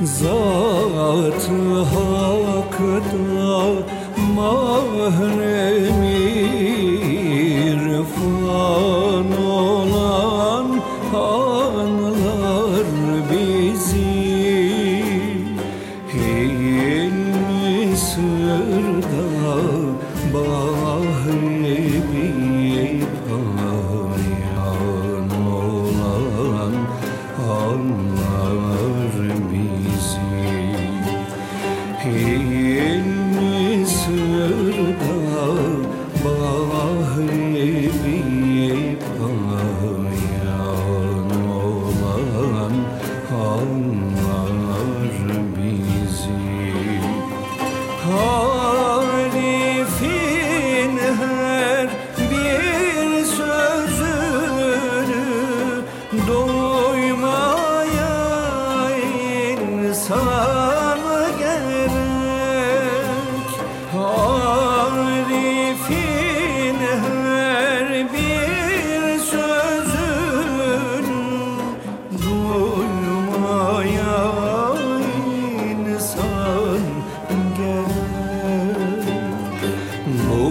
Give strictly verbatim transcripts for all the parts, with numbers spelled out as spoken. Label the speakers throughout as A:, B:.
A: Zat-ı Hak'ta mahrem irfan olan anlar bizi. İlmi sırda bahri bir payan olan anlar bizi. İlmi sırda bahri bir payan olan anlar bizi. Arif'in her bir sözünü doymaya insan gerek. Arif'in her bir sözünü doymaya insan gerek. Bu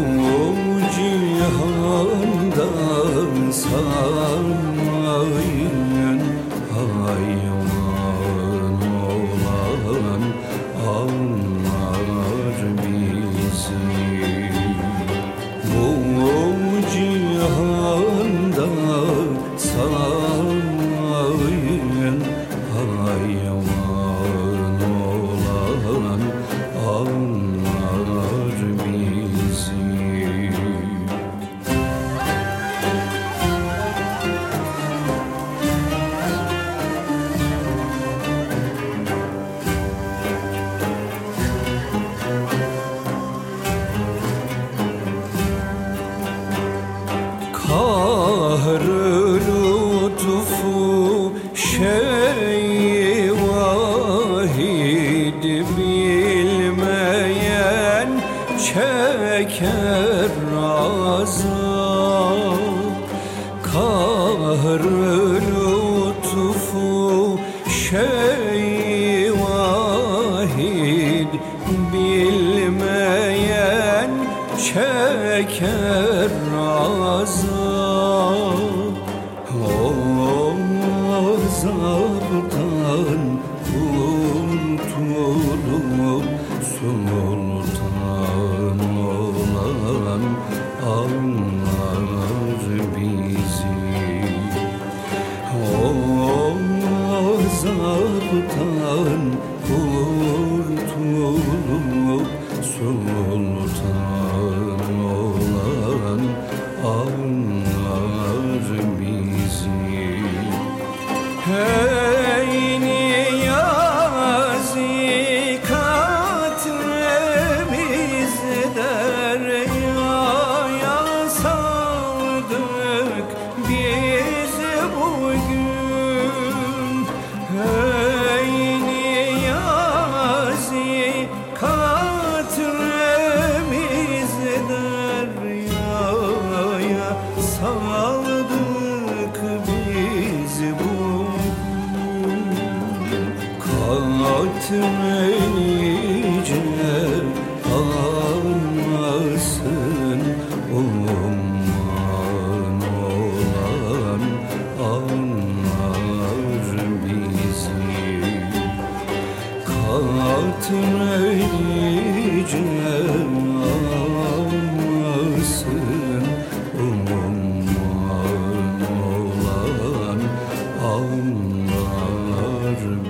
A: cihandan sanmayın hayvan olan anlar bizi. Bu cihandan sanmayın hayvan olan anlar bizi. Kahr-ı lütfu şey-i vahid bilmeyen çeker azap. Kahr-ı lütfu şey-i vahid bilmeyen çeker azap. O azaptan kurtulup sultan olan anlar bizi. O azaptan kurtulup sultan olan anlar bizi. Hey Niyazi katremiz deryaya sardık biz bugün. Hey Niyazi katremiz deryaya sardık biz bugün. Katr-i nice almasın umman olan anlar bizi. Katr-i nice almasın umman olan anlar